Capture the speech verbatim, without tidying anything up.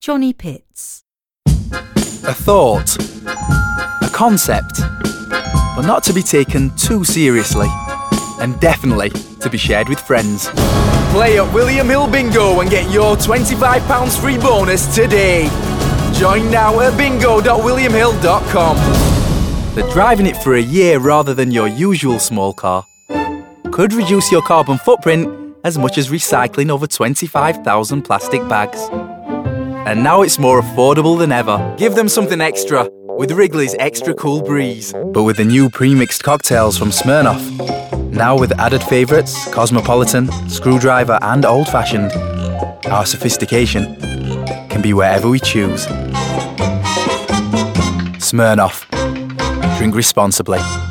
Johnny Pitts. A thought, a concept, but not to be taken too seriously, and definitely to be shared with friends. Play at William Hill Bingo and get your twenty-five pounds free bonus today. Join now at bingo dot william hill dot com. That driving it for a year rather than your usual small car could reduce your carbon footprint as much as recycling over twenty-five thousand plastic bags. And now it's more affordable than ever. Give them something extra with Wrigley's Extra Cool Breeze. But with the new pre-mixed cocktails from Smirnoff. Now with added favourites, Cosmopolitan, Screwdriver and Old Fashioned. Our sophistication can be wherever we choose. Smirnoff. Drink responsibly.